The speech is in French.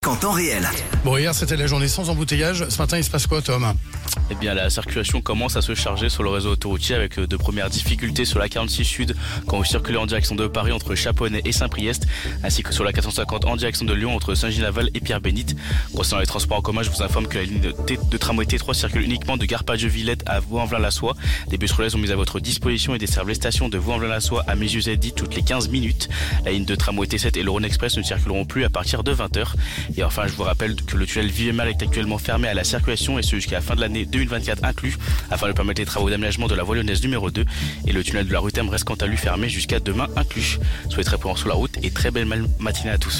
qu'en temps réel. Bon, hier c'était la journée sans embouteillage. Ce matin, il se passe quoi, Tom ? Eh bien, la circulation commence à se charger sur le réseau autoroutier avec de premières difficultés sur la 46 Sud quand vous circulez en direction de Paris entre Chaponnet et Saint-Priest, ainsi que sur la 450 en direction de Lyon entre Saint-Gilles-Laval et Pierre-Bénite. Concernant les transports en commun, je vous informe que la ligne de tramway T3 circule uniquement de Gare Pas-Dieu-Villette à Vaux-en-Velin-la-Soie. Des bus relais sont mis à votre disposition et desservent les stations de Vaux-en-Velin-la-Soie à Mézieux-Zeddy toutes les 15 minutes. La ligne de tramway T7 et le Rhône Express ne circuleront plus à partir de 20h. Et enfin, je vous rappelle que le tunnel Vieux-Mal est actuellement fermé à la circulation et ce jusqu'à la fin de l'année 2024 inclus, afin de permettre les travaux d'aménagement de la voie lyonnaise numéro 2. Et le tunnel de la rue Thème reste quant à lui fermé jusqu'à demain inclus. Soyez très prudents sur la route et très belle matinée à tous.